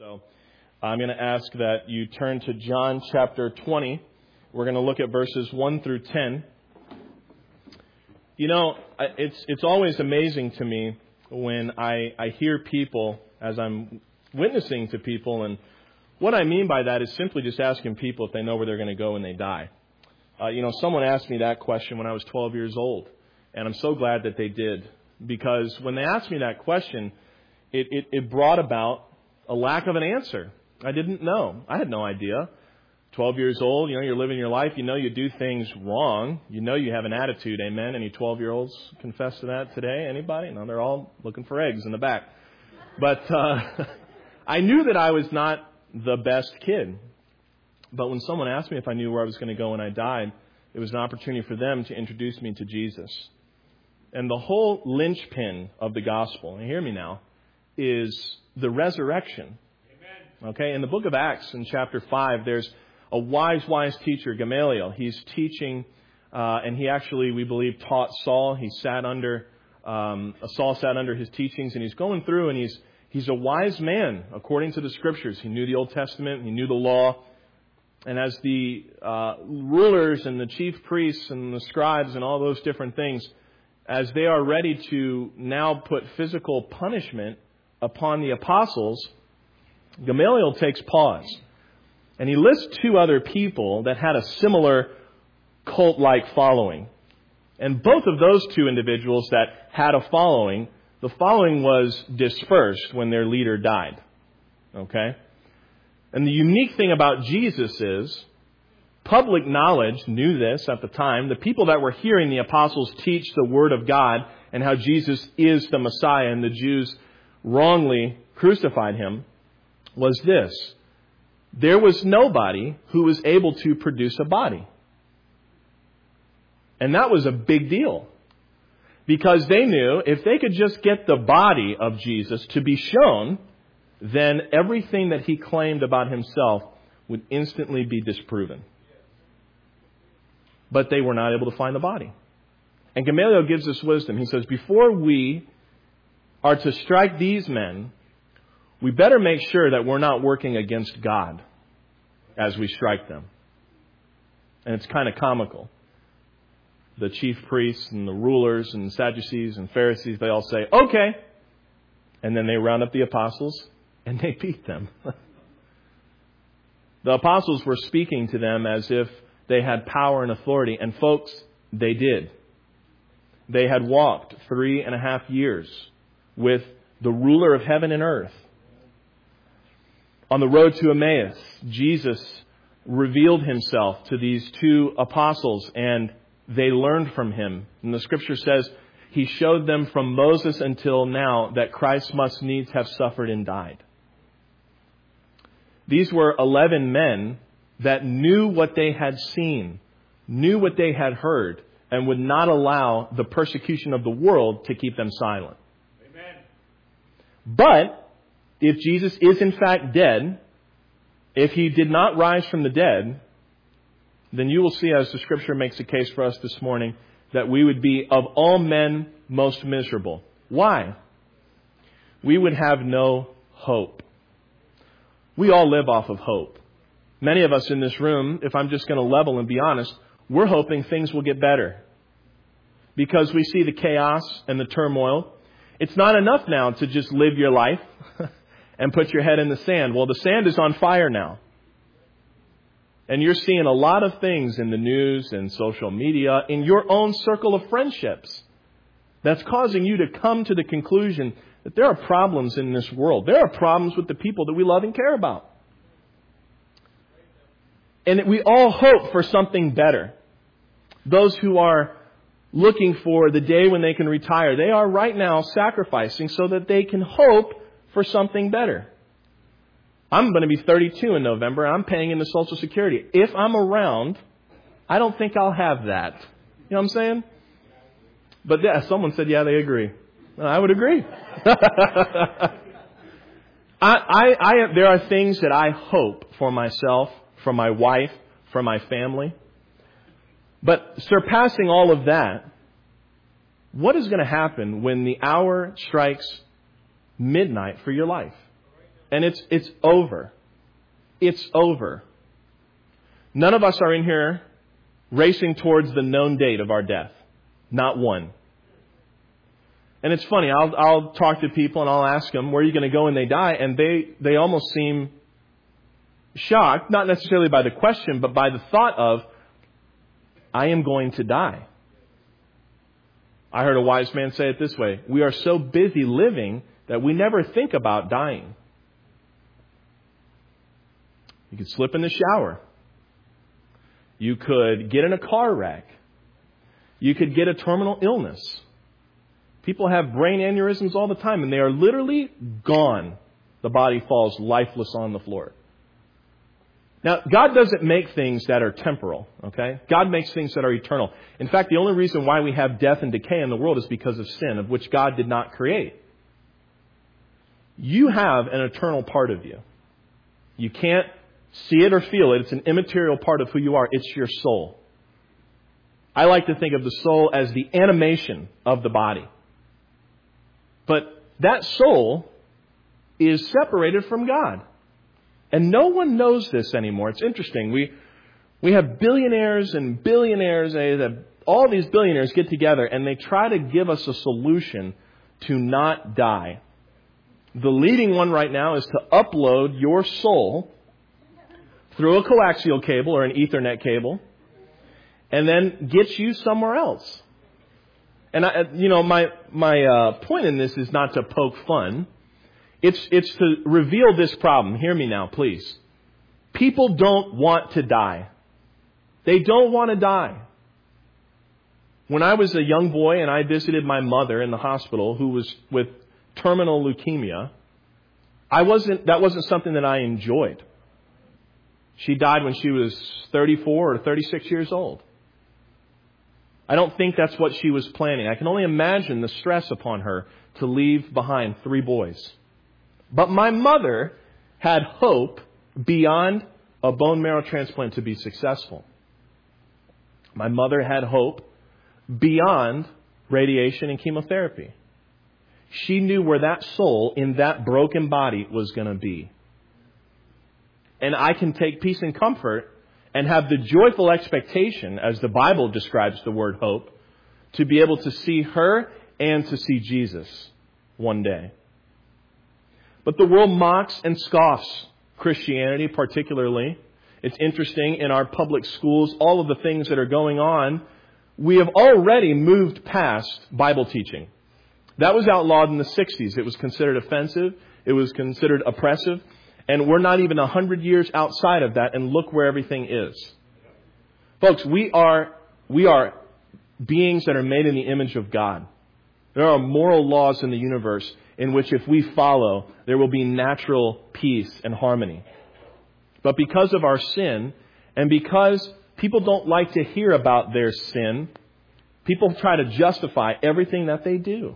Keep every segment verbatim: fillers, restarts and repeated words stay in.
So I'm going to ask that you turn to John chapter twenty. We're going to look at verses one through ten. You know, it's it's always amazing to me when I, I hear people as I'm witnessing to people. And what I mean by that is simply just asking people if they know where they're going to go when they die. Uh, you know, someone asked me that question when I was twelve years old. And I'm so glad that they did. Because when they asked me that question, it, it, it brought about a lack of an answer. I didn't know. I had no idea. twelve years old, you know, you're living your life. You know you do things wrong. You know you have an attitude. Amen. Any twelve-year-olds confess to that today? Anybody? No, they're all looking for eggs in the back. But uh, I knew that I was not the best kid. But when someone asked me if I knew where I was going to go when I died, it was an opportunity for them to introduce me to Jesus. And the whole linchpin of the gospel, and hear me now, is the resurrection. Amen. Okay, in the book of Acts in chapter five, there's a wise, wise teacher, Gamaliel. He's teaching, uh, and he actually, we believe, taught Saul. He sat under, um, Saul sat under his teachings, and he's going through, and he's he's a wise man, according to the Scriptures. He knew the Old Testament, he knew the law. And as the uh, rulers and the chief priests and the scribes and all those different things, as they are ready to now put physical punishment upon the apostles, Gamaliel takes pause. And he lists two other people that had a similar cult-like following. And both of those two individuals that had a following, the following was dispersed when their leader died. Okay? And the unique thing about Jesus is, public knowledge knew this at the time. The people that were hearing the apostles teach the Word of God and how Jesus is the Messiah and the Jews wrongly crucified him, was this. There was nobody who was able to produce a body. And that was a big deal. Because they knew if they could just get the body of Jesus to be shown, then everything that he claimed about himself would instantly be disproven. But they were not able to find the body. And Gamaliel gives us wisdom. He says, before we are to strike these men, we better make sure that we're not working against God as we strike them. And it's kind of comical. The chief priests and the rulers and Sadducees and Pharisees, they all say, okay. And then they round up the apostles and they beat them. The apostles were speaking to them as if they had power and authority. And folks, they did. They had walked three and a half years with the ruler of heaven and earth. On the road to Emmaus, Jesus revealed himself to these two apostles and they learned from him. And the Scripture says he showed them from Moses until now that Christ must needs have suffered and died. These were eleven men that knew what they had seen, knew what they had heard, and would not allow the persecution of the world to keep them silent. Amen. But if Jesus is in fact dead, if he did not rise from the dead, then you will see, as the Scripture makes a case for us this morning, that we would be of all men most miserable. Why? We would have no hope. We all live off of hope. Many of us in this room, if I'm just going to level and be honest, we're hoping things will get better. Because we see the chaos and the turmoil. It's not enough now to just live your life and put your head in the sand. Well, the sand is on fire now. And you're seeing a lot of things in the news and social media, in your own circle of friendships, that's causing you to come to the conclusion that there are problems in this world. There are problems with the people that we love and care about. And we all hope for something better. Those who are looking for the day when they can retire, they are right now sacrificing so that they can hope for something better. I'm going to be thirty-two in November. I'm paying into Social Security. If I'm around, I don't think I'll have that. You know what I'm saying? But yeah, someone said, yeah, they agree. I would agree. I, I, I, there are things that I hope for myself, for my wife, for my family. But surpassing all of that, what is going to happen when the hour strikes midnight for your life? And it's it's over. It's over. None of us are in here racing towards the known date of our death. Not one. And it's funny, I'll I'll talk to people and I'll ask them, where are you going to go when they die? And they, they almost seem shocked, not necessarily by the question, but by the thought of, I am going to die. I heard a wise man say it this way: we are so busy living that we never think about dying. You could slip in the shower. You could get in a car wreck. You could get a terminal illness. People have brain aneurysms all the time, and they are literally gone. The body falls lifeless on the floor. Now, God doesn't make things that are temporal, okay? God makes things that are eternal. In fact, the only reason why we have death and decay in the world is because of sin, of which God did not create. You have an eternal part of you. You can't see it or feel it. It's an immaterial part of who you are. It's your soul. I like to think of the soul as the animation of the body. But that soul is separated from God. And no one knows this anymore. It's interesting. We we have billionaires and billionaires. All these billionaires get together and they try to give us a solution to not die. The leading one right now is to upload your soul through a coaxial cable or an Ethernet cable and then get you somewhere else. And, I, you know, my my uh, point in this is not to poke fun. It's it's to reveal this problem. Hear me now, please. People don't want to die. They don't want to die. When I was a young boy and I visited my mother in the hospital who was with terminal leukemia, I wasn't that wasn't something that I enjoyed. She died when she was thirty-four or thirty-six years old. I don't think that's what she was planning. I can only imagine the stress upon her to leave behind three boys. But my mother had hope beyond a bone marrow transplant to be successful. My mother had hope beyond radiation and chemotherapy. She knew where that soul in that broken body was going to be. And I can take peace and comfort and have the joyful expectation, as the Bible describes the word hope, to be able to see her and to see Jesus one day. But the world mocks and scoffs Christianity particularly. It's interesting, in our public schools, all of the things that are going on, we have already moved past Bible teaching. That was outlawed in the sixties. It was considered offensive. It was considered oppressive. And we're not even a hundred years outside of that, and look where everything is. Folks, we are we are beings that are made in the image of God. There are moral laws in the universe in which if we follow, there will be natural peace and harmony. But because of our sin, and because people don't like to hear about their sin, people try to justify everything that they do.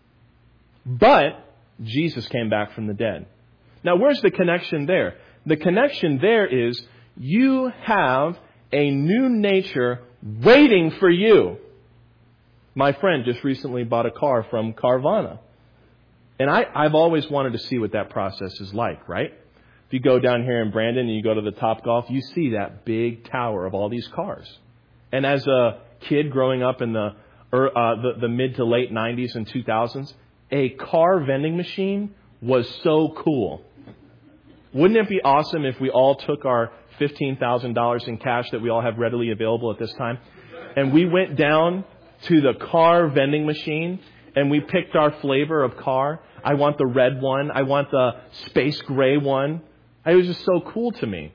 But Jesus came back from the dead. Now, where's the connection there? The connection there is you have a new nature waiting for you. My friend just recently bought a car from Carvana. And I, I've always wanted to see what that process is like, right? If you go down here in Brandon and you go to the Topgolf, you see that big tower of all these cars. And as a kid growing up in the, er, uh, the, the mid to late nineties and two thousands, a car vending machine was so cool. Wouldn't it be awesome if we all took our fifteen thousand dollars in cash that we all have readily available at this time, and we went down to the car vending machine and we picked our flavor of car? I want the red one. I want the space gray one. It was just so cool to me.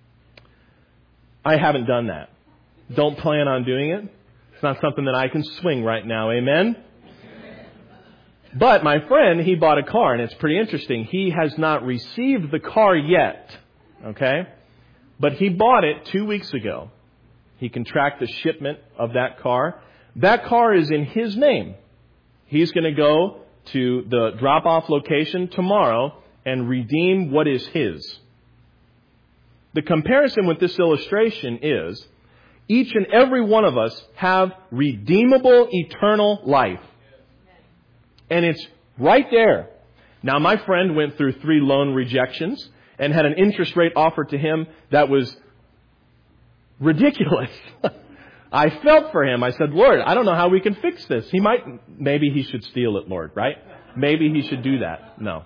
I haven't done that. Don't plan on doing it. It's not something that I can swing right now. Amen? But my friend, he bought a car, and it's pretty interesting. He has not received the car yet, okay? But he bought it two weeks ago. He can track the shipment of that car. That car is in his name. He's going to go to the drop-off location tomorrow and redeem what is his. The comparison with this illustration is each and every one of us have redeemable eternal life. And it's right there. Now, my friend went through three loan rejections and had an interest rate offered to him that was ridiculous. I felt for him. I said, Lord, I don't know how we can fix this. He might, maybe he should steal it, Lord, right? Maybe he should do that. No.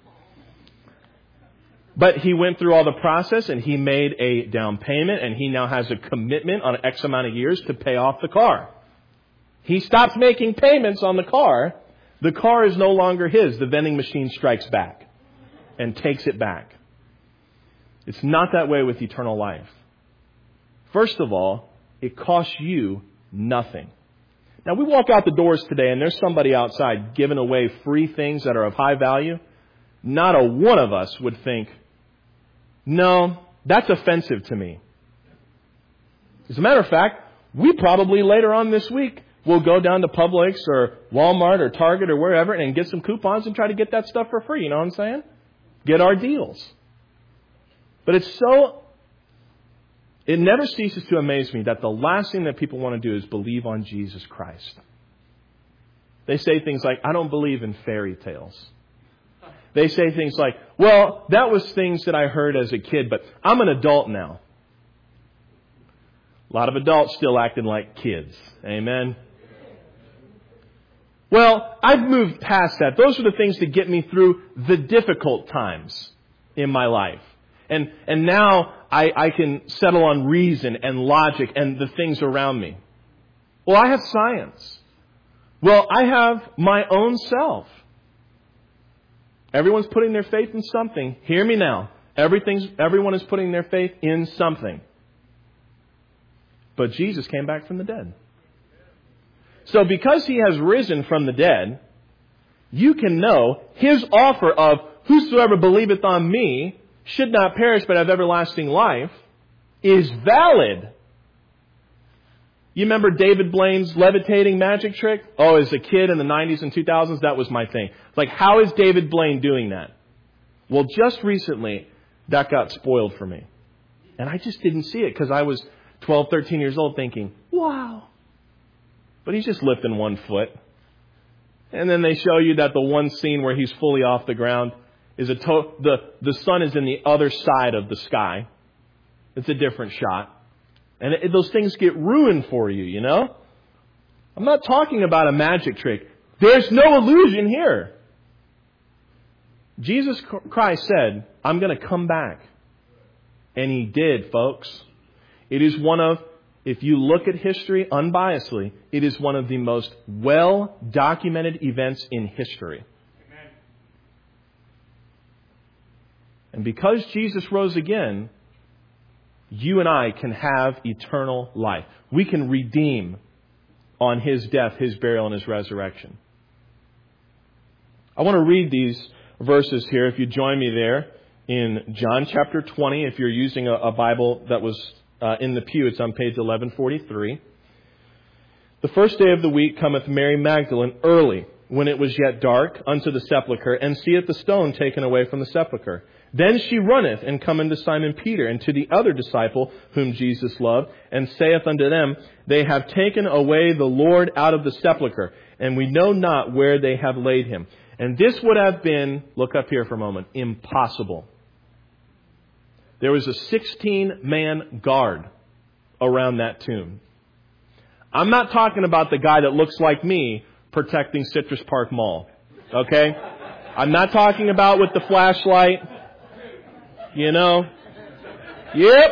But he went through all the process and he made a down payment and he now has a commitment on X amount of years to pay off the car. He stops making payments on the car. The car is no longer his. The vending machine strikes back and takes it back. It's not that way with eternal life. First of all, it costs you nothing. Now, we walk out the doors today and there's somebody outside giving away free things that are of high value. Not a one of us would think, no, that's offensive to me. As a matter of fact, we probably later on this week will go down to Publix or Walmart or Target or wherever and get some coupons and try to get that stuff for free. You know what I'm saying? Get our deals. But it's so... It never ceases to amaze me that the last thing that people want to do is believe on Jesus Christ. They say things like, I don't believe in fairy tales. They say things like, well, that was things that I heard as a kid, but I'm an adult now. A lot of adults still acting like kids. Amen. Well, I've moved past that. Those are the things that get me through the difficult times in my life. And and now I, I can settle on reason and logic and the things around me. Well, I have science. Well, I have my own self. Everyone's putting their faith in something. Hear me now. Everything's, everyone is putting their faith in something. But Jesus came back from the dead. So because He has risen from the dead, you can know His offer of whosoever believeth on me should not perish but have everlasting life is valid. You remember David Blaine's levitating magic trick? Oh, as a kid in the nineties and two thousands, that was my thing. It's like, how is David Blaine doing that? Well, just recently, that got spoiled for me. And I just didn't see it because I was twelve, thirteen years old thinking, wow. But he's just lifting one foot. And then they show you that the one scene where he's fully off the ground is a to- the, the sun is in the other side of the sky. It's a different shot. And it, those things get ruined for you, you know? I'm not talking about a magic trick. There's no illusion here. Jesus Christ said, I'm going to come back. And He did, folks. It is one of, if you look at history unbiasedly, it is one of the most well-documented events in history. Amen. And because Jesus rose again, you and I can have eternal life. We can redeem on His death, His burial, and His resurrection. I want to read these verses here. If you join me there in John chapter twenty, if you're using a, a Bible that was uh, in the pew, it's on page eleven forty-three. The first day of the week cometh Mary Magdalene early, when it was yet dark, unto the sepulchre, and seeth the stone taken away from the sepulchre. Then she runneth and cometh to Simon Peter and to the other disciple whom Jesus loved, and saith unto them, They have taken away the Lord out of the sepulchre, and we know not where they have laid Him. And this would have been, look up here for a moment, impossible. There was a sixteen-man guard around that tomb. I'm not talking about the guy that looks like me protecting Citrus Park Mall. Okay? I'm not talking about with the flashlight. You know? Yep.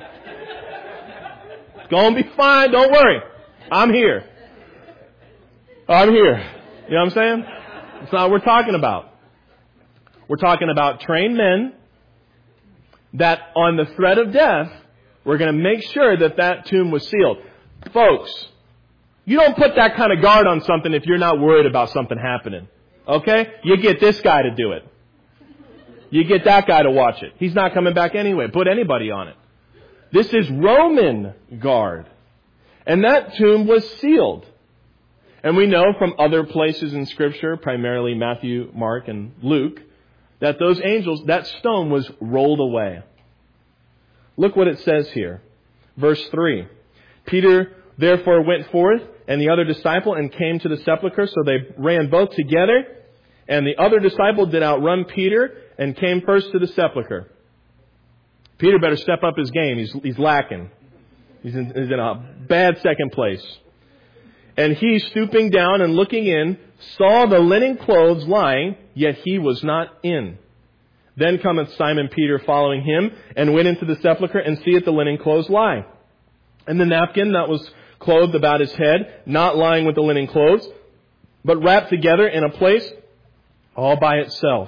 It's going to be fine. Don't worry. I'm here. I'm here. You know what I'm saying? That's not what we're talking about. We're talking about trained men that on the threat of death, we're going to make sure that that tomb was sealed. Folks, you don't put that kind of guard on something if you're not worried about something happening. Okay? You get this guy to do it. You get that guy to watch it. He's not coming back anyway. Put anybody on it. This is Roman guard. And that tomb was sealed. And we know from other places in Scripture, primarily Matthew, Mark, and Luke, that those angels, that stone was rolled away. Look what it says here. Verse three. Peter therefore went forth, and the other disciple, and came to the sepulchre. So they ran both together. And the other disciple did outrun Peter and came first to the sepulchre. Peter better step up his game. He's, he's lacking. He's in, he's in a bad second place. And he, stooping down and looking in, saw the linen clothes lying, yet he was not in. Then cometh Simon Peter following him, and went into the sepulchre, and seeth the linen clothes lie. And the napkin that was clothed about his head, not lying with the linen clothes, but wrapped together in a place all by itself.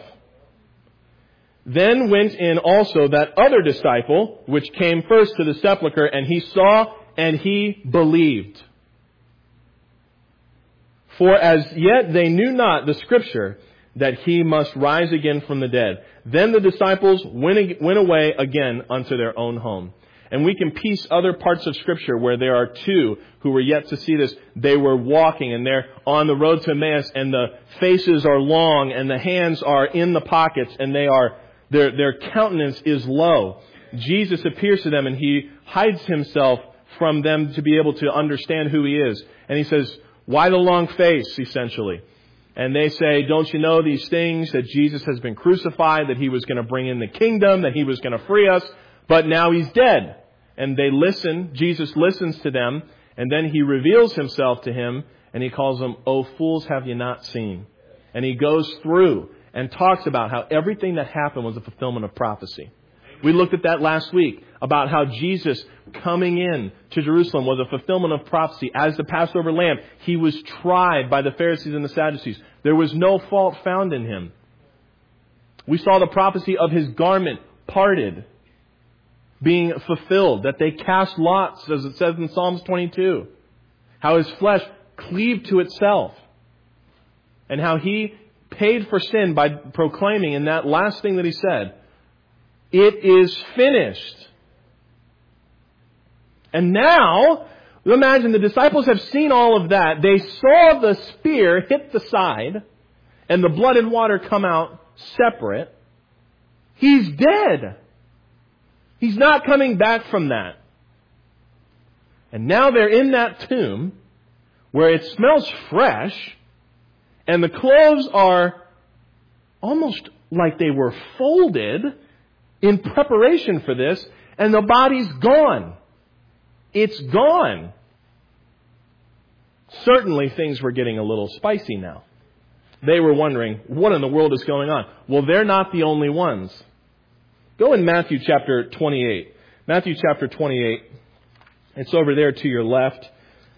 Then went in also that other disciple, which came first to the sepulchre, and he saw and he believed. For as yet they knew not the Scripture, that he must rise again from the dead. Then the disciples went, went away again unto their own home. And we can piece other parts of Scripture where there are two who were yet to see this. They were walking and they're on the road to Emmaus, and the faces are long and the hands are in the pockets, and they are their their countenance is low. Jesus appears to them and he hides himself from them to be able to understand who he is. And he says, "Why the long face?" essentially. And they say, "Don't you know these things, that Jesus has been crucified, that he was going to bring in the kingdom, that he was going to free us, but now he's dead." And they listen. Jesus listens to them, and then he reveals himself to him, and he calls them, "O fools, have you not seen?" And he goes through and talks about how everything that happened was a fulfillment of prophecy. We looked at that last week, about how Jesus coming in to Jerusalem was a fulfillment of prophecy. As the Passover lamb, he was tried by the Pharisees and the Sadducees. There was no fault found in him. We saw the prophecy of his garment parted being fulfilled, that they cast lots, as it says in Psalms twenty-two. How his flesh cleaved to itself. And how he paid for sin by proclaiming in that last thing that he said, "It is finished." And now, imagine the disciples have seen all of that. They saw the spear hit the side and the blood and water come out separate. He's dead. He's not coming back from that. And now they're in that tomb where it smells fresh, and the clothes are almost like they were folded in preparation for this, and the body's gone. It's gone. Certainly things were getting a little spicy now. They were wondering, what in the world is going on? Well, they're not the only ones. Go in Matthew chapter twenty-eight. Matthew chapter twenty-eight. It's over there to your left.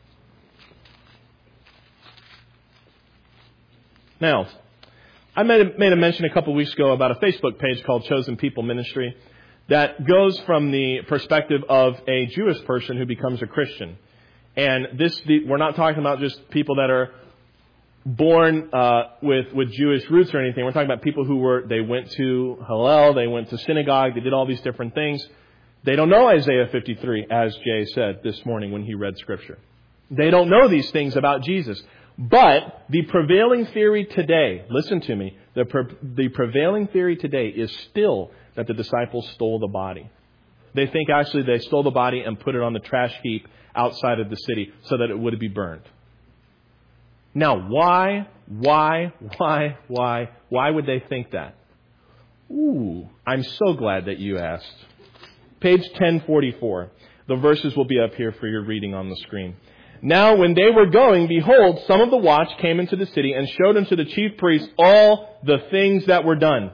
Now, I made a, made a mention a couple weeks ago about a Facebook page called Chosen People Ministry that goes from the perspective of a Jewish person who becomes a Christian. And this, the, we're not talking about just people that are born uh, with with Jewish roots or anything. We're talking about people who were, they went to Hillel, they went to synagogue, they did all these different things. They don't know Isaiah fifty-three, as Jay said this morning when he read Scripture. They don't know these things about Jesus. But the prevailing theory today, listen to me, the, pre- the prevailing theory today is still that the disciples stole the body. They think actually they stole the body and put it on the trash heap outside of the city so that it would be burned. Now, why, why, why, why, why would they think that? Ooh, I'm so glad that you asked. Page ten forty-four. The verses will be up here for your reading on the screen. Now, when they were going, behold, some of the watch came into the city and showed unto the chief priests all the things that were done.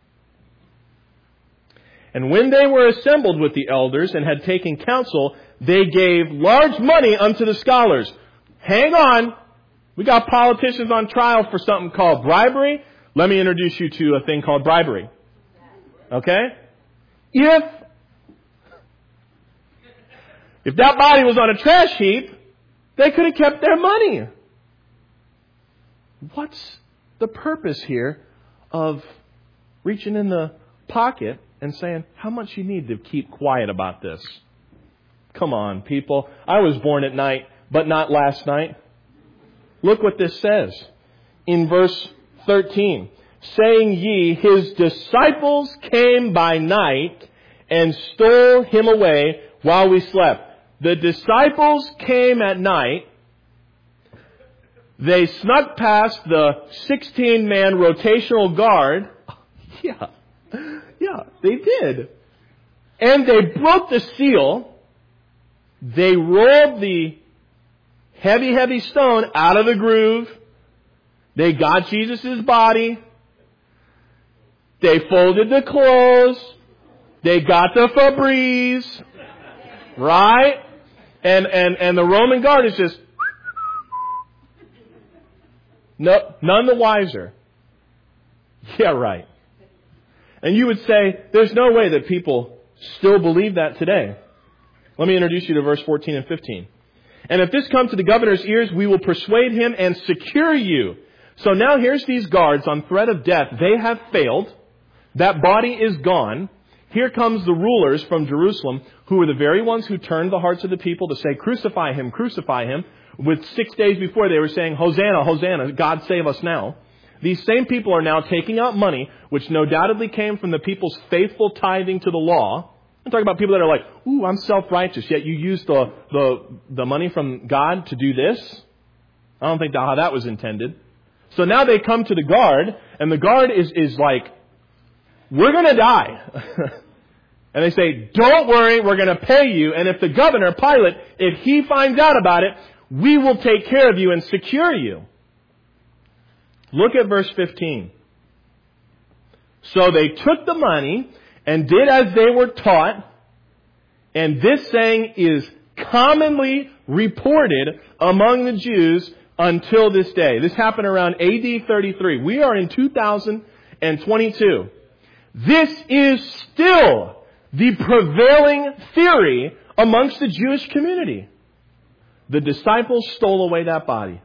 And when they were assembled with the elders and had taken counsel, they gave large money unto the scholars. Hang on. We got politicians on trial for something called bribery. Let me introduce you to a thing called bribery. Okay? If, if that body was on a trash heap, they could have kept their money. What's the purpose here of reaching in the pocket and saying, how much you need to keep quiet about this? Come on, people. I was born at night, but not last night. Look what this says in verse thirteen. Saying ye, his disciples came by night and stole him away while we slept. The disciples came at night. They snuck past the sixteen-man rotational guard. Yeah. Yeah, they did. And they broke the seal. They rolled the heavy, heavy stone out of the groove. They got Jesus' body. They folded the clothes. They got the Febreze. Right? And, and, and the Roman guard is just no, none the wiser. Yeah, right. And you would say, there's no way that people still believe that today. Let me introduce you to verse fourteen and fifteen. And if this come to the governor's ears, we will persuade him and secure you. So now here's these guards on threat of death. They have failed. That body is gone. Here comes the rulers from Jerusalem, who were the very ones who turned the hearts of the people to say, crucify him, crucify him. With six days before, they were saying, Hosanna, Hosanna, God save us now. These same people are now taking out money, which no doubtedly came from the people's faithful tithing to the law. I'm talking about people that are like, ooh, I'm self-righteous, yet you use the, the, the money from God to do this. I don't think that's how that was intended. So now they come to the guard, and the guard is, is like, we're going to die. And they say, don't worry, we're going to pay you. And if the governor, Pilate, if he finds out about it, we will take care of you and secure you. Look at verse fifteen. So they took the money and did as they were taught. And this saying is commonly reported among the Jews until this day. This happened around A D thirty-three. We are in two thousand twenty-two. This is still the prevailing theory amongst the Jewish community. The disciples stole away that body.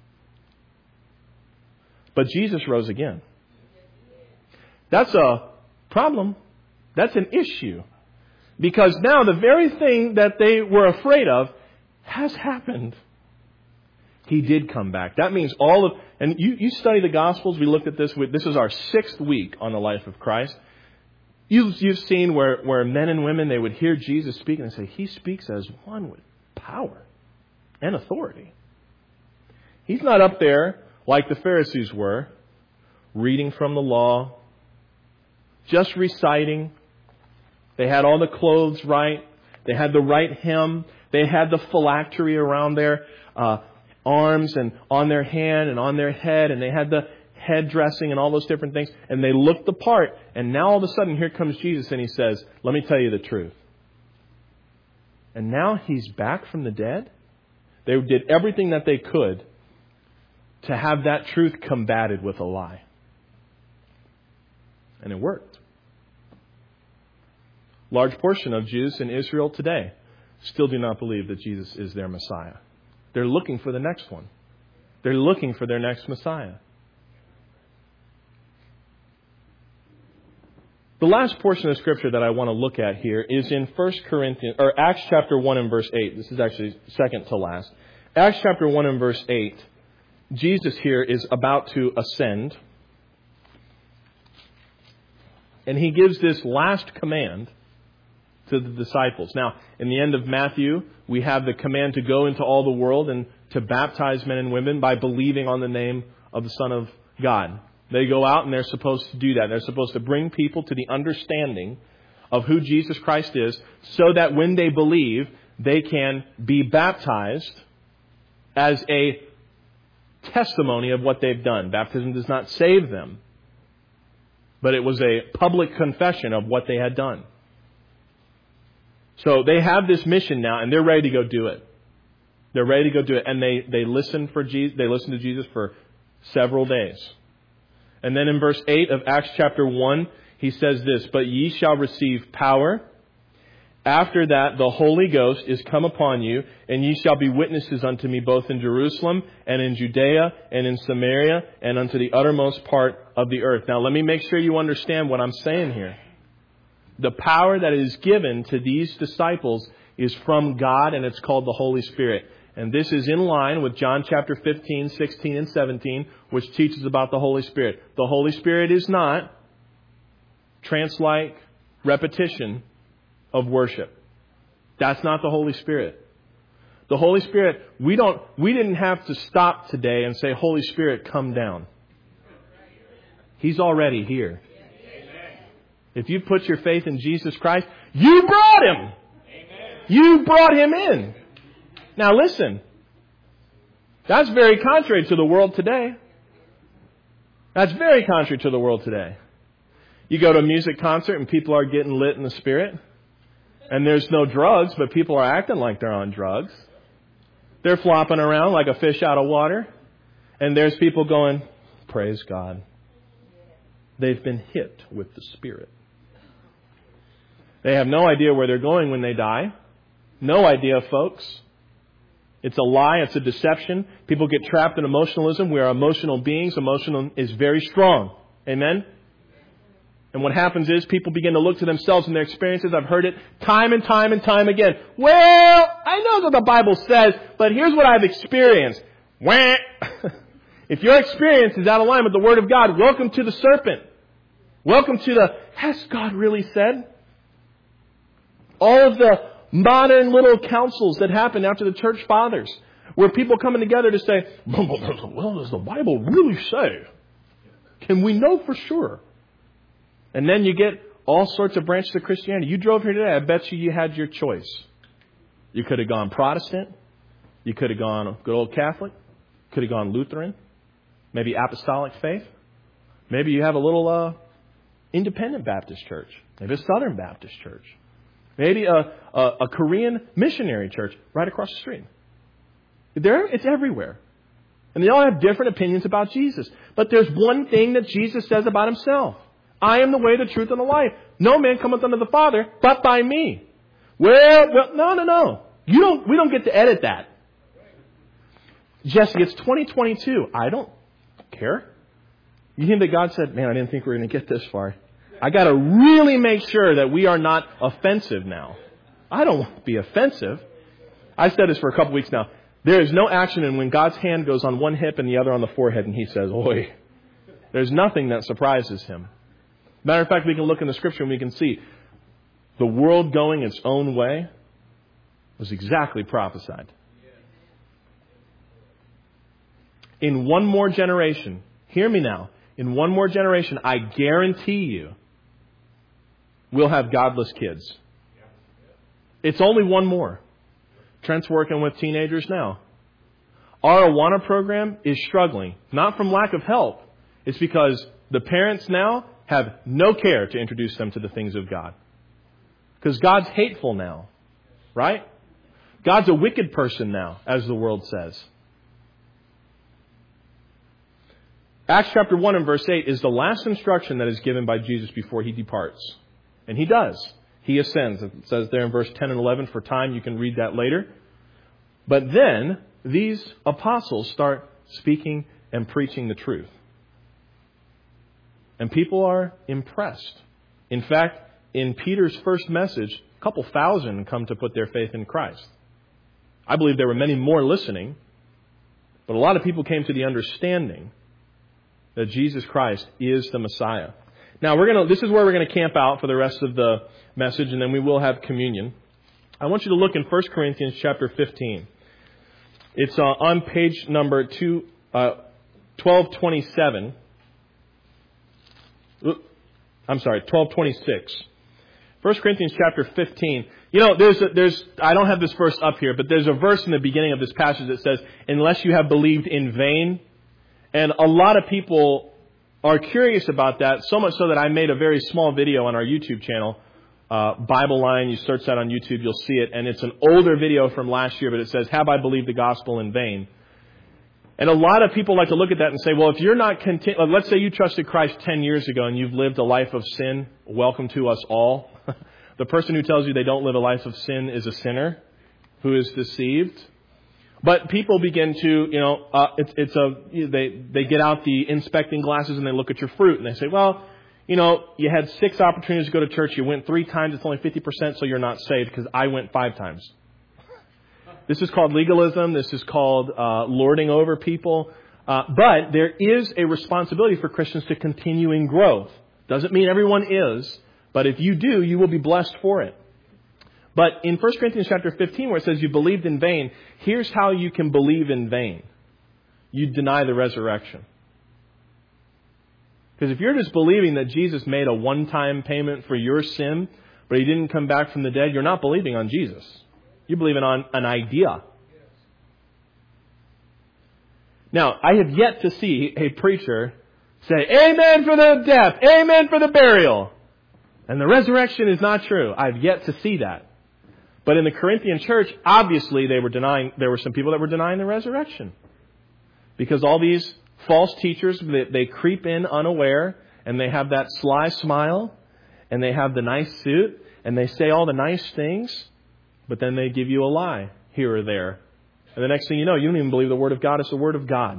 But Jesus rose again. That's a problem. That's an issue. Because now the very thing that they were afraid of has happened. He did come back. That means all of... And you, you study the Gospels. We looked at this. This is our sixth week on the life of Christ. You've, you've seen where, where men and women, they would hear Jesus speak and say, He speaks as one with power and authority. He's not up there like the Pharisees were, reading from the law, just reciting. They had all the clothes right. They had the right hem. They had the phylactery around their uh, arms and on their hand and on their head. And they had the head dressing and all those different things. And they looked the part. And now all of a sudden here comes Jesus and He says, let me tell you the truth. And now He's back from the dead. They did everything that they could to have that truth combated with a lie. And it worked. Large portion of Jews in Israel today still do not believe that Jesus is their Messiah. They're looking for the next one. They're looking for their next Messiah. The last portion of Scripture that I want to look at here is in First Corinthians, or Acts chapter one and verse eight. This is actually second to last. Acts chapter one and verse eight. Jesus here is about to ascend. And He gives this last command to the disciples. Now, in the end of Matthew, we have the command to go into all the world and to baptize men and women by believing on the name of the Son of God. They go out and they're supposed to do that. They're supposed to bring people to the understanding of who Jesus Christ is so that when they believe, they can be baptized as a testimony of what they've done. Baptism does not save them, but it was a public confession of what they had done. So they have this mission now, and they're ready to go do it. They're ready to go do it, and they they listen for Jesus. They listen to Jesus for several days, and then in verse eight of Acts chapter one, He says this: "But ye shall receive power. After that, the Holy Ghost is come upon you, and ye shall be witnesses unto me both in Jerusalem and in Judea and in Samaria and unto the uttermost part of the earth." Now, let me make sure you understand what I'm saying here. The power that is given to these disciples is from God, and it's called the Holy Spirit. And this is in line with John chapter fifteen, sixteen, and seventeen, which teaches about the Holy Spirit. The Holy Spirit is not trance-like repetition of worship. That's not the Holy Spirit. The Holy Spirit, we don't, we didn't have to stop today and say, Holy Spirit, come down. He's already here. If you put your faith in Jesus Christ, you brought Him. You brought Him in. Now listen, that's very contrary to the world today. That's very contrary to the world today. You go to a music concert and people are getting lit in the Spirit. And there's no drugs, but people are acting like they're on drugs. They're flopping around like a fish out of water. And there's people going, praise God. They've been hit with the Spirit. They have no idea where they're going when they die. No idea, folks. It's a lie. It's a deception. People get trapped in emotionalism. We are emotional beings. Emotional is very strong. Amen? And what happens is people begin to look to themselves and their experiences. I've heard it time and time and time again. Well, I know what the Bible says, but here's what I've experienced. Wah. If your experience is out of line with the Word of God, welcome to the serpent. Welcome to the, has God really said? All of the modern little councils that happened after the church fathers, where people coming together to say, well, does the Bible really say? Can we know for sure? And then you get all sorts of branches of Christianity. You drove here today, I bet you you had your choice. You could have gone Protestant. You could have gone good old Catholic. Could have gone Lutheran. Maybe Apostolic faith. Maybe you have a little uh, Independent Baptist church. Maybe a Southern Baptist church. Maybe a, a, a Korean missionary church right across the street. There, it's everywhere. And they all have different opinions about Jesus. But there's one thing that Jesus says about Himself. I am the way, the truth, and the life. No man cometh unto the Father but by me. Well, well, no, no, no. You don't. We don't get to edit that. Jesse, it's twenty twenty-two. I don't care. You think that God said, man, I didn't think we were going to get this far. I got to really make sure that we are not offensive now. I don't want to be offensive. I've said this for a couple weeks now. There is no action in when God's hand goes on one hip and the other on the forehead and He says, oi. There's nothing that surprises Him. Matter of fact, we can look in the Scripture and we can see the world going its own way was exactly prophesied. In one more generation, hear me now, in one more generation, I guarantee you, we'll have godless kids. It's only one more. Trent's working with teenagers now. Our Awana program is struggling, not from lack of help. It's because the parents now have no care to introduce them to the things of God. Because God's hateful now, right? God's a wicked person now, as the world says. Acts chapter one and verse eight is the last instruction that is given by Jesus before He departs. And He does. He ascends. It says there in verse ten and eleven. For time, you can read that later. But then these apostles start speaking and preaching the truth. And people are impressed. In fact, in Peter's first message, a couple thousand come to put their faith in Christ. I believe there were many more listening, but a lot of people came to the understanding that Jesus Christ is the Messiah. Now, we're going to. This is where we're going to camp out for the rest of the message, and then we will have communion. I want you to look in First Corinthians chapter fifteen. It's uh, on page number two, uh, twelve twenty-seven. I'm sorry, twelve twenty-six. First Corinthians chapter fifteen. You know, there's a, there's I don't have this verse up here, but there's a verse in the beginning of this passage that says, "Unless you have believed in vain." And a lot of people are curious about that, so much so that I made a very small video on our YouTube channel, uh, Bible Line. You search that on YouTube, you'll see it. And it's an older video from last year, but it says, "Have I believed the gospel in vain?" And a lot of people like to look at that and say, well, if you're not content, let's say you trusted Christ ten years ago and you've lived a life of sin, welcome to us all. The person who tells you they don't live a life of sin is a sinner who is deceived. But people begin to, you know, uh, it's, it's a, they, they get out the inspecting glasses and they look at your fruit and they say, well, you know, you had six opportunities to go to church. You went three times. It's only fifty percent, so you're not saved because I went five times. This is called legalism. This is called uh, lording over people. Uh, but there is a responsibility for Christians to continue in growth. Doesn't mean everyone is, but if you do, you will be blessed for it. But in First Corinthians chapter fifteen, where it says you believed in vain, here's how you can believe in vain. You deny the resurrection. Because if you're just believing that Jesus made a one-time payment for your sin, but He didn't come back from the dead, you're not believing on Jesus. You're believing on an idea. Now, I have yet to see a preacher say, amen for the death, amen for the burial, and the resurrection is not true. I've yet to see that. But in the Corinthian church, obviously they were denying, there were some people that were denying the resurrection. Because all these false teachers, they, they creep in unaware, and they have that sly smile, and they have the nice suit, and they say all the nice things, but then they give you a lie here or there. And the next thing you know, you don't even believe the Word of God is the Word of God.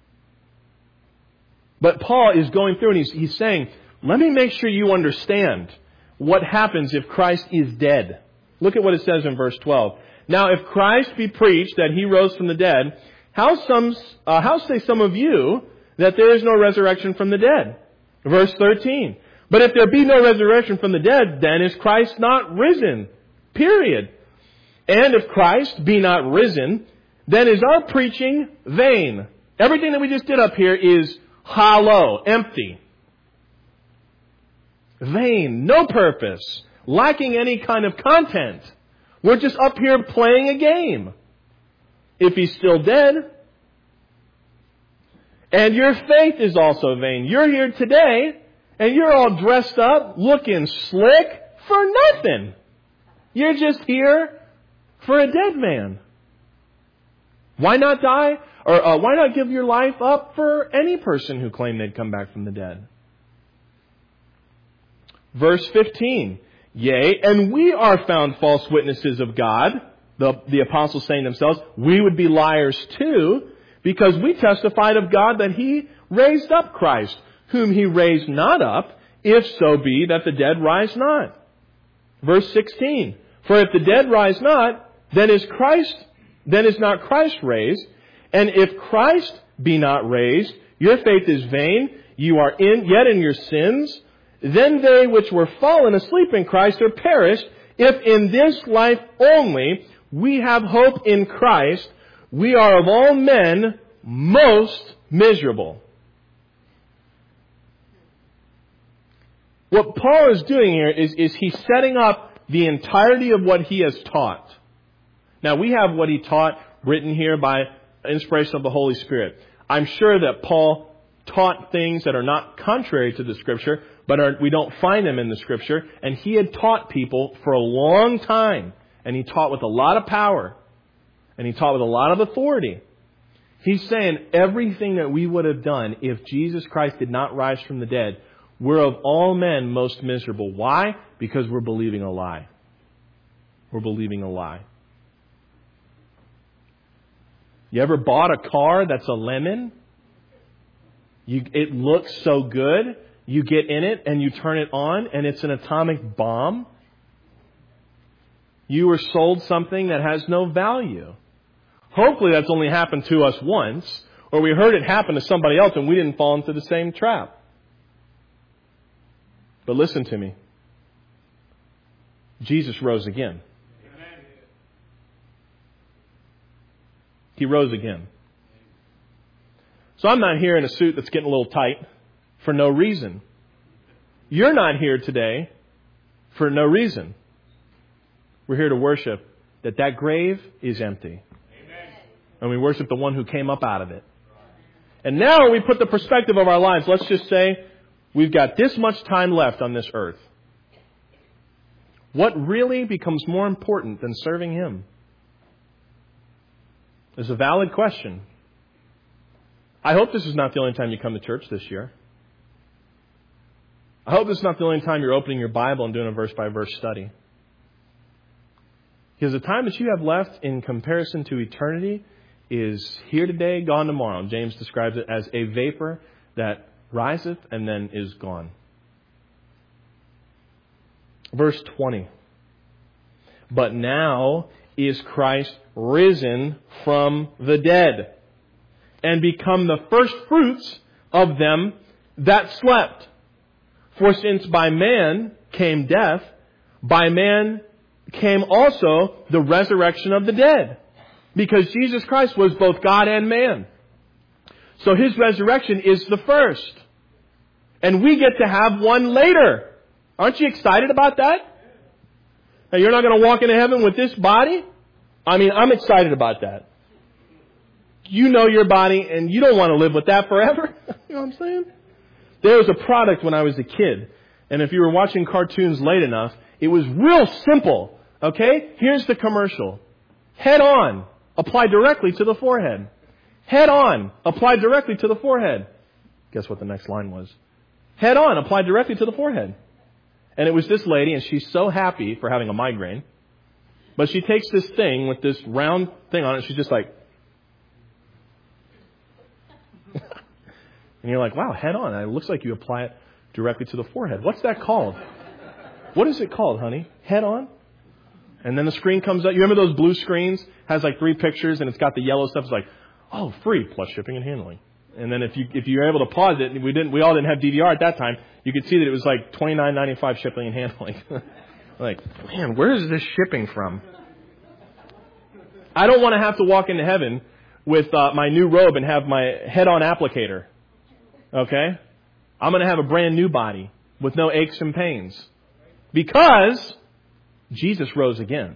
But Paul is going through and he's, he's saying, let me make sure you understand what happens if Christ is dead. Look at what it says in verse twelve. Now, if Christ be preached that He rose from the dead, how some, uh, how say some of you that there is no resurrection from the dead? Verse thirteen. But if there be no resurrection from the dead, then is Christ not risen? Period. And if Christ be not risen, then is our preaching vain. Everything that we just did up here is hollow, empty. Vain, no purpose, lacking any kind of content. We're just up here playing a game. If He's still dead, and your faith is also vain. You're here today, and you're all dressed up, looking slick, for nothing. You're just here for a dead man. Why not die? Or uh, why not give your life up for any person who claimed they'd come back from the dead? Verse fifteen. Yea, and we are found false witnesses of God. The, the apostles saying themselves, we would be liars too, because we testified of God that He raised up Christ, whom He raised not up, if so be that the dead rise not. Verse sixteen. For if the dead rise not, then is Christ, then is not Christ raised. And if Christ be not raised, your faith is vain, you are in yet in your sins. Then they which were fallen asleep in Christ are perished. If in this life only we have hope in Christ, we are of all men most miserable. What Paul is doing here is, is he's setting up the entirety of what he has taught. Now, we have what he taught written here by inspiration of the Holy Spirit. I'm sure that Paul taught things that are not contrary to the Scripture, but are, we don't find them in the Scripture. And he had taught people for a long time. And he taught with a lot of power. And he taught with a lot of authority. He's saying everything that we would have done if Jesus Christ did not rise from the dead, we're of all men most miserable. Why? Because we're believing a lie. We're believing a lie. You ever bought a car that's a lemon? You, it looks so good. You get in it and you turn it on and it's an atomic bomb. You were sold something that has no value. Hopefully that's only happened to us once, or we heard it happen to somebody else and we didn't fall into the same trap. But listen to me. Jesus rose again. He rose again. So I'm not here in a suit that's getting a little tight for no reason. You're not here today for no reason. We're here to worship that that grave is empty. Amen. And we worship the one who came up out of it. And now we put the perspective of our lives. Let's just say we've got this much time left on this earth. What really becomes more important than serving Him? It's a valid question. I hope this is not the only time you come to church this year. I hope this is not the only time you're opening your Bible and doing a verse-by-verse study. Because the time that you have left in comparison to eternity is here today, gone tomorrow. James describes it as a vapor that riseth and then is gone. Verse twenty. But now is Christ risen from the dead, and become the first fruits of them that slept. For since by man came death, by man came also the resurrection of the dead. Because Jesus Christ was both God and man. So His resurrection is the first. And we get to have one later. Aren't you excited about that? Now, you're not going to walk into heaven with this body? I mean, I'm excited about that. You know your body, and you don't want to live with that forever. You know what I'm saying? There was a product when I was a kid. And if you were watching cartoons late enough, it was real simple. Okay? Here's the commercial. Head on. Apply directly to the forehead. Head on. Apply directly to the forehead. Guess what the next line was? Head on. Apply directly to the forehead. And it was this lady, and she's so happy for having a migraine. But she takes this thing with this round thing on it. She's just like... and you're like, wow, head on. It looks like you apply it directly to the forehead. What's that called? What is it called, honey? Head on? And then the screen comes up. You remember those blue screens? Has like three pictures and it's got the yellow stuff. It's like, oh, free plus shipping and handling. And then if you if you're able to pause it, we didn't we all didn't have D V R at that time. You could see that it was like twenty-nine ninety-five shipping and handling. Like, man, where is this shipping from? I don't want to have to walk into heaven with uh, my new robe and have my head-on applicator. Okay? I'm going to have a brand new body with no aches and pains. Because Jesus rose again.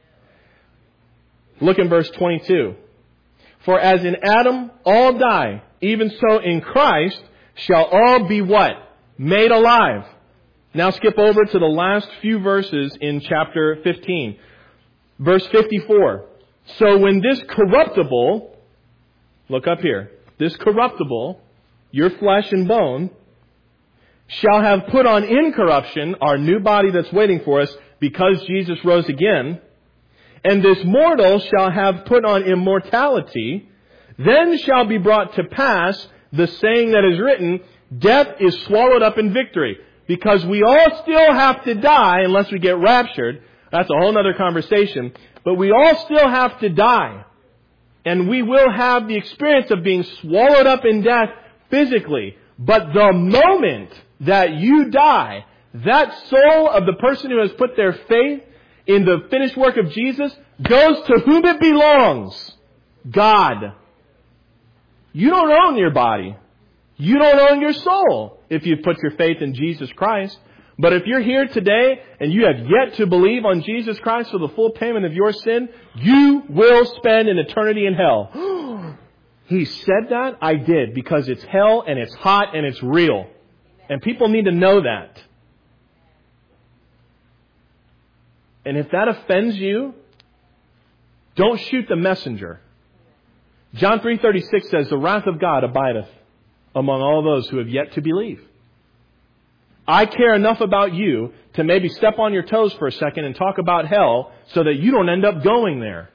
Look in verse twenty-two. For as in Adam all die, even so in Christ shall all be what? Made alive. Now skip over to the last few verses in chapter fifteen. Verse fifty-four. So when this corruptible, look up here, this corruptible, your flesh and bone, shall have put on incorruption, our new body that's waiting for us, because Jesus rose again, and this mortal shall have put on immortality, then shall be brought to pass the saying that is written, death is swallowed up in victory. Because we all still have to die unless we get raptured. That's a whole other conversation. But we all still have to die. And we will have the experience of being swallowed up in death physically. But the moment that you die, that soul of the person who has put their faith in the finished work of Jesus goes to whom it belongs. God. You don't own your body. You don't own your soul if you've put your faith in Jesus Christ. But if you're here today and you have yet to believe on Jesus Christ for the full payment of your sin, you will spend an eternity in hell. He said that? I did, because it's hell and it's hot and it's real. And people need to know that. And if that offends you, don't shoot the messenger. John three thirty-six says, the wrath of God abideth among all those who have yet to believe. I care enough about you to maybe step on your toes for a second and talk about hell so that you don't end up going there.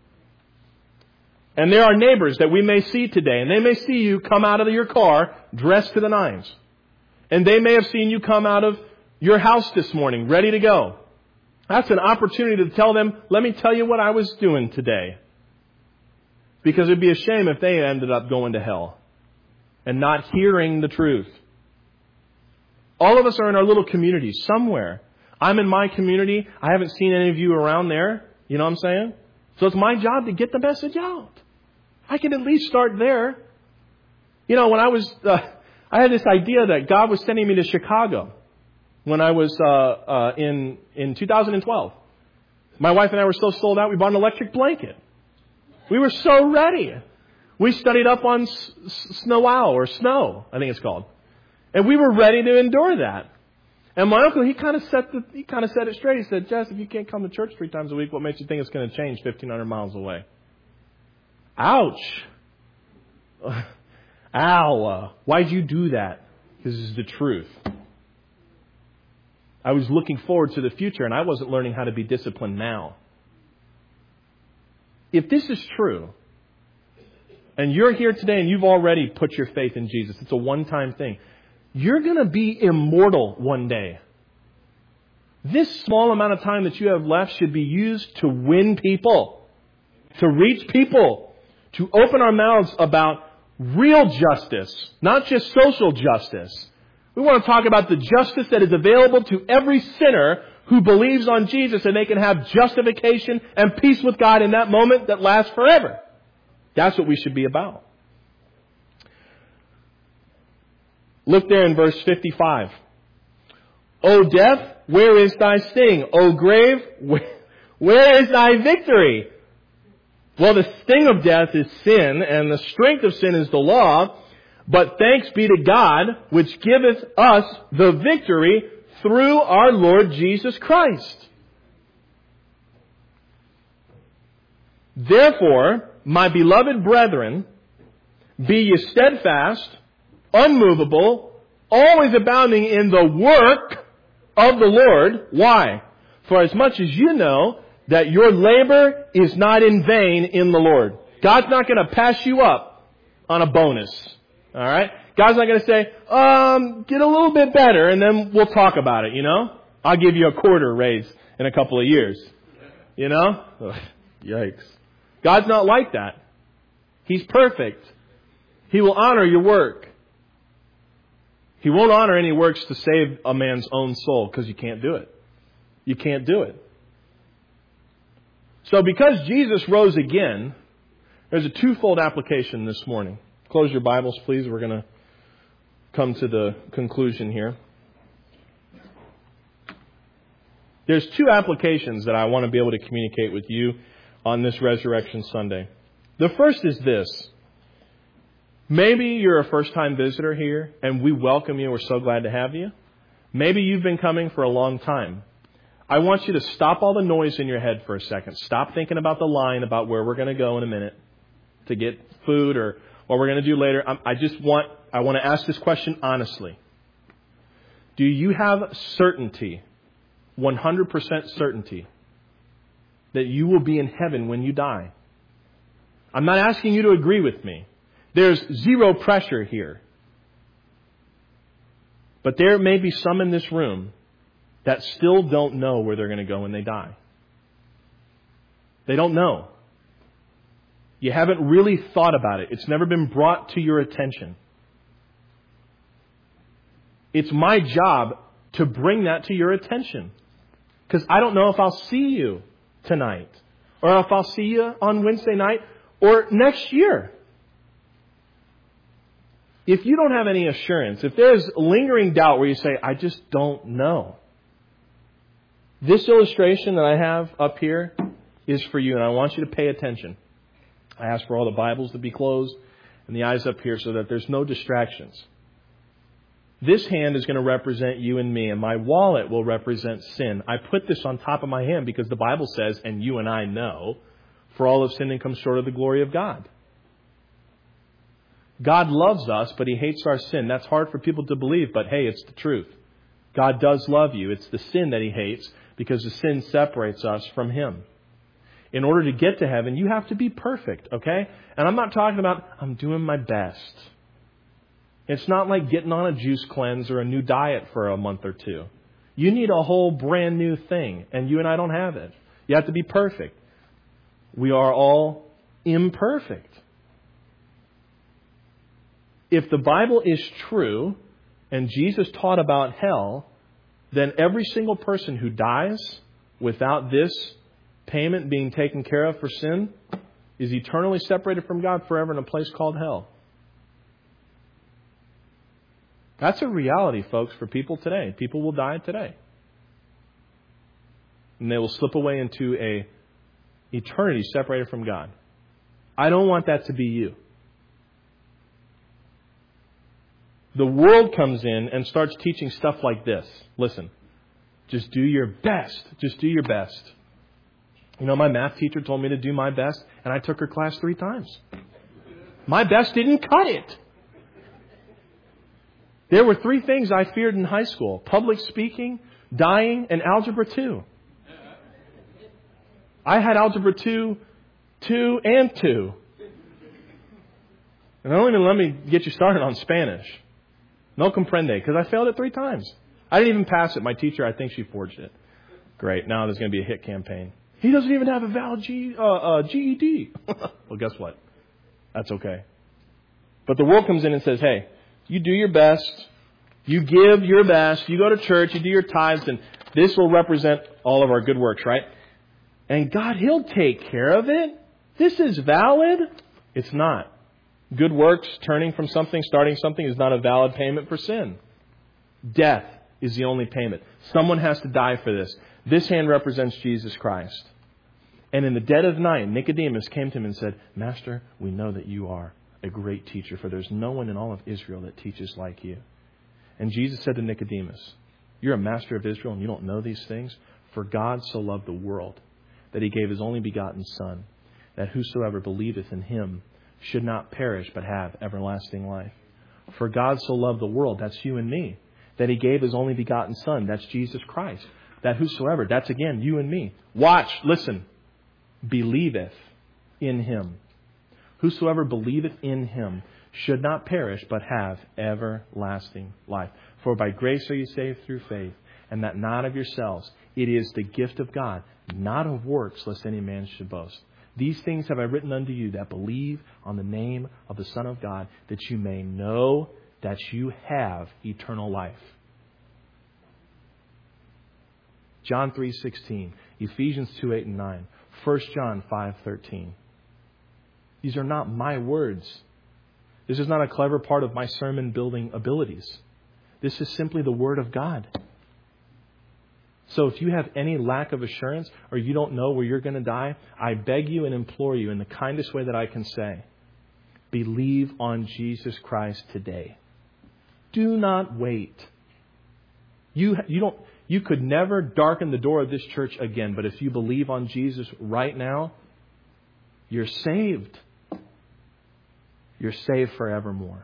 And there are neighbors that we may see today, and they may see you come out of your car dressed to the nines. And they may have seen you come out of your house this morning ready to go. That's an opportunity to tell them, let me tell you what I was doing today. Because it would be a shame if they ended up going to hell and not hearing the truth. All of us are in our little communities somewhere. I'm in my community. I haven't seen any of you around there. You know what I'm saying? So it's my job to get the message out. I can at least start there. You know, when I was, uh, I had this idea that God was sending me to Chicago when I was uh, uh, in in two thousand twelve. My wife and I were so sold out, we bought an electric blanket. We were so ready. We studied up on s- s- snow owl or snow, I think it's called. And we were ready to endure that. And my uncle, he kind of set the, he kind of set it straight. He said, Jess, if you can't come to church three times a week, what makes you think it's going to change fifteen hundred miles away? Ouch. Ow. Uh, why'd you do that? Because it's the truth. I was looking forward to the future, and I wasn't learning how to be disciplined now. If this is true, and you're here today and you've already put your faith in Jesus, it's a one-time thing, you're going to be immortal one day. This small amount of time that you have left should be used to win people, to reach people, to open our mouths about real justice, not just social justice. We want to talk about the justice that is available to every sinner who believes on Jesus, and they can have justification and peace with God in that moment that lasts forever. That's what we should be about. Look there in verse fifty-five. O death, where is thy sting? O grave, where, where is thy victory? Well, the sting of death is sin, and the strength of sin is the law. But thanks be to God, which giveth us the victory through our Lord Jesus Christ. Therefore, my beloved brethren, be ye steadfast, unmovable, always abounding in the work of the Lord. Why? For as much as you know that your labor is not in vain in the Lord. God's not going to pass you up on a bonus. All right? God's not going to say, um, get a little bit better and then we'll talk about it, you know? I'll give you a quarter raise in a couple of years. You know? Ugh, yikes. God's not like that. He's perfect. He will honor your work. He won't honor any works to save a man's own soul because you can't do it. You can't do it. So because Jesus rose again, there's a twofold application this morning. Close your Bibles, please. We're going to come to the conclusion here. There's two applications that I want to be able to communicate with you on this Resurrection Sunday. The first is this. Maybe you're a first-time visitor here, and we welcome you. We're so glad to have you. Maybe you've been coming for a long time. I want you to stop all the noise in your head for a second. Stop thinking about the line about where we're going to go in a minute to get food or what we're going to do later. I just want, I want to ask this question honestly. Do you have certainty, one hundred percent certainty, that you will be in heaven when you die? I'm not asking you to agree with me. There's zero pressure here. But there may be some in this room that still don't know where they're going to go when they die. They don't know. You haven't really thought about it. It's never been brought to your attention. It's my job to bring that to your attention. Because I don't know if I'll see you tonight, or if I'll see you on Wednesday night, or next year. If you don't have any assurance, if there's lingering doubt where you say, I just don't know. This illustration that I have up here is for you, and I want you to pay attention. I ask for all the Bibles to be closed and the eyes up here so that there's no distractions. This hand is going to represent you and me, and my wallet will represent sin. I put this on top of my hand because the Bible says, and you and I know, for all have sinned and come short of the glory of God. God loves us, but He hates our sin. That's hard for people to believe, but hey, it's the truth. God does love you. It's the sin that He hates because the sin separates us from Him. In order to get to heaven, you have to be perfect, okay? And I'm not talking about, I'm doing my best. It's not like getting on a juice cleanse or a new diet for a month or two. You need a whole brand new thing, and you and I don't have it. You have to be perfect. We are all imperfect. If the Bible is true and Jesus taught about hell, then every single person who dies without this payment being taken care of for sin is eternally separated from God forever in a place called hell. That's a reality, folks, for people today. People will die today. And they will slip away into a eternity separated from God. I don't want that to be you. The world comes in and starts teaching stuff like this. Listen, just do your best. Just do your best. You know, my math teacher told me to do my best, and I took her class three times. My best didn't cut it. There were three things I feared in high school: public speaking, dying, and algebra two. I had algebra two, two, and two. And don't even let me get you started on Spanish. No comprende, because I failed it three times. I didn't even pass it. My teacher, I think she forged it. Great. Now there's going to be a hit campaign. He doesn't even have a valid G, uh, uh, G E D. Well, guess what? That's okay. But the world comes in and says, hey, you do your best. You give your best. You go to church. You do your tithes. And This will represent all of our good works, right? And God, He'll take care of it. This is valid. It's not. Good works, turning from something, starting something, is not a valid payment for sin. Death is the only payment. Someone has to die for this. This hand represents Jesus Christ. And in the dead of night, Nicodemus came to Him and said, Master, we know that you are a great teacher, for there's no one in all of Israel that teaches like you. And Jesus said to Nicodemus, you're a master of Israel and you don't know these things? For God so loved the world that He gave His only begotten Son, that whosoever believeth in Him should not perish but have everlasting life. For God so loved the world, that's you and me, that He gave His only begotten Son, that's Jesus Christ, that whosoever, that's again you and me. Watch, listen, believeth in Him. Whosoever believeth in Him should not perish but have everlasting life. For by grace are you saved through faith, and that not of yourselves. It is the gift of God, not of works, lest any man should boast. These things have I written unto you that believe on the name of the Son of God, that you may know that you have eternal life. John three sixteen, Ephesians two eight and nine, First John five thirteen. These are not my words. This is not a clever part of my sermon building abilities. This is simply the Word of God. So if you have any lack of assurance or you don't know where you're going to die, I beg you and implore you in the kindest way that I can say, believe on Jesus Christ today. Do not wait. You, you don't, you could never darken the door of this church again, but if you believe on Jesus right now, you're saved. You're saved forevermore.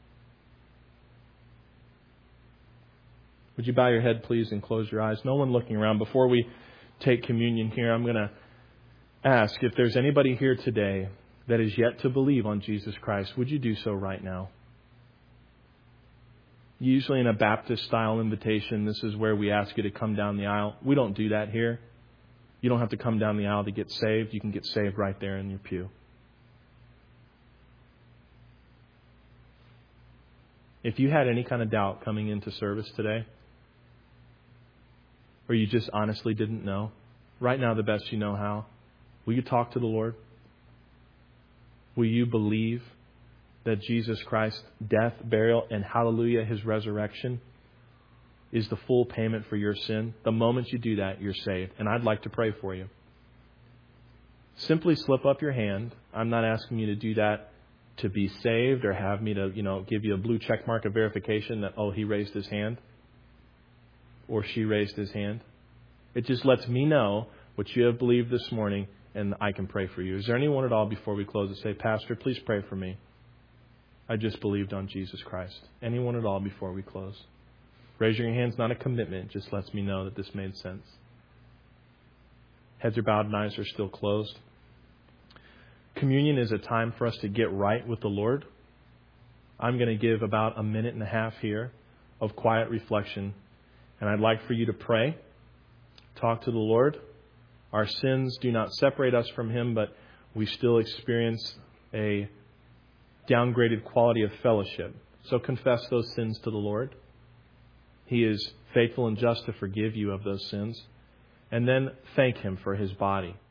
Would you bow your head, please, and close your eyes? No one looking around. Before we take communion here, I'm going to ask if there's anybody here today that is yet to believe on Jesus Christ. Would you do so right now? Usually in a Baptist-style invitation, this is where we ask you to come down the aisle. We don't do that here. You don't have to come down the aisle to get saved. You can get saved right there in your pew. If you had any kind of doubt coming into service today, or you just honestly didn't know, right now the best you know how, will you talk to the Lord? Will you believe that Jesus Christ's death, burial, and hallelujah, His resurrection is the full payment for your sin? The moment you do that, you're saved. And I'd like to pray for you. Simply slip up your hand. I'm not asking you to do that to be saved or have me to, you know, give you a blue check mark of verification that, oh, he raised his hand or she raised his hand. It just lets me know what you have believed this morning, and I can pray for you. Is there anyone at all before we close that say, Pastor, please pray for me? I just believed on Jesus Christ. Anyone at all before we close? Raising your hand is not a commitment. It just lets me know that this made sense. Heads are bowed and eyes are still closed. Communion is a time for us to get right with the Lord. I'm going to give about a minute and a half here of quiet reflection. And I'd like for you to pray. Talk to the Lord. Our sins do not separate us from Him, but we still experience a downgraded quality of fellowship. So confess those sins to the Lord. He is faithful and just to forgive you of those sins. And then thank Him for His body